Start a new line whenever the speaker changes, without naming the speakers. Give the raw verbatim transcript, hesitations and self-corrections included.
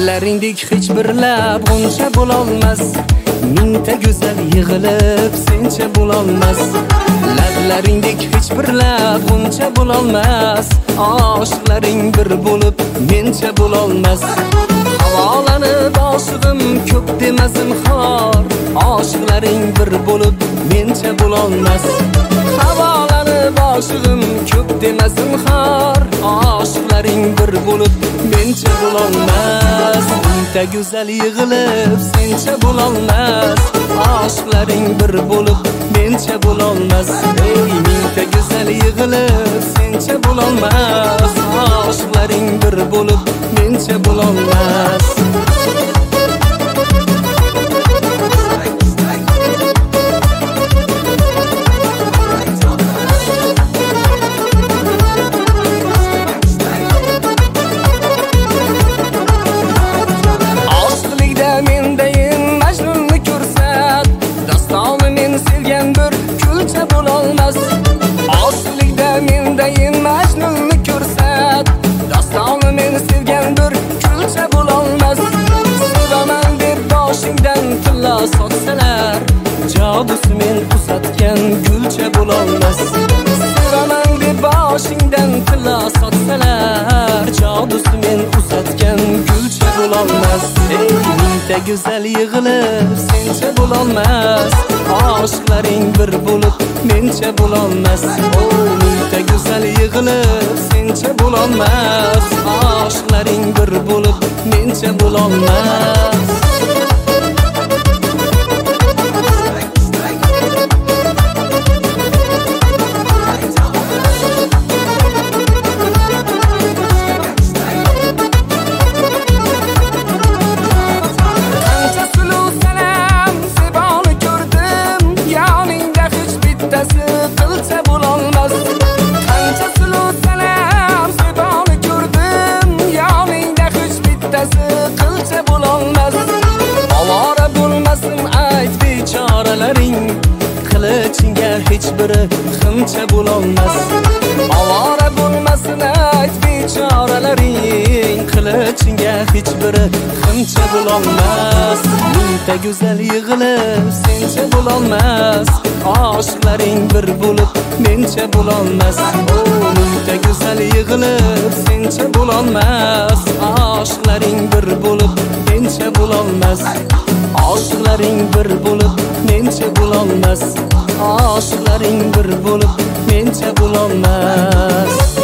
Lablaringdek hech bir lab g'uncha bo'lolmas, mingta go'zal yig'ilib sencha bo'lolmas. Lablaringdek hech bir lab g'uncha bo'lolmas, oshiqlaring bir bo'lib mencha bo'lolmas. Havolanib oshig'im ko'p demasin xor, oshiqlaring bir bo'lib mencha bo'lolmas. Havolanib oshig'im ko'p demasin xor, oshiqlaring bir bo'lib mencha bo'lolmas. Mingta go'zal yig'ilib sencha bo'lolmas, oshiqlaring bir bo'lib mencha bo'lolmas. Ey mingta go'zal yig'ilib sencha bo'lolmas, oshiqlaring bir bo'lib mencha bo'lolmas. Oshiqlikda mendayin Majnunni ko'rsat, dostoni meni sevgan bir kulcha bo'lolmas. Sevaman deb boshingdan tilla sotsalar, jabusi men uzatgan gulcha bo'lolmas. Sevaman deb boshingdan tilla sotsalar, jabusi men uzatgan gulcha bo'lolmas. Ey mingta go'zal yig'ilib sencha bo'lolmas, oshiqlaring bir bo'lib mencha bo'lolmas. Oh mingta go'zal yig'ilib sencha bo'lolmas, oshiqlaring bir bo'lib mencha bo'lolmas. Qilcha bo'lolmas, qancha suluv salam seboni ko'rdim, yoningda hech bittasi qilcha bo'lolmas. Ovora bo'lmasin ayt bechoralaring, qilichingga hech biri ximcha bo'lolmas. Ovora bo'lmasin ayt bechoralaring, qilichingga hech biri ximcha bo'lolmas. Mingta go'zal yig'ilib sencha bo'lolmas, oshiqlaring bir bo'lib mencha bo'lolmas. Oh mingta go'zal yig'ilib sencha bo'lolmas, oshiqlaring bir bo'lib mencha bo'lolmas. Oshiqlaring bir bo'lib mencha bo'lolmas, oshiqlaring bir bo'lib mencha bo'lolmas.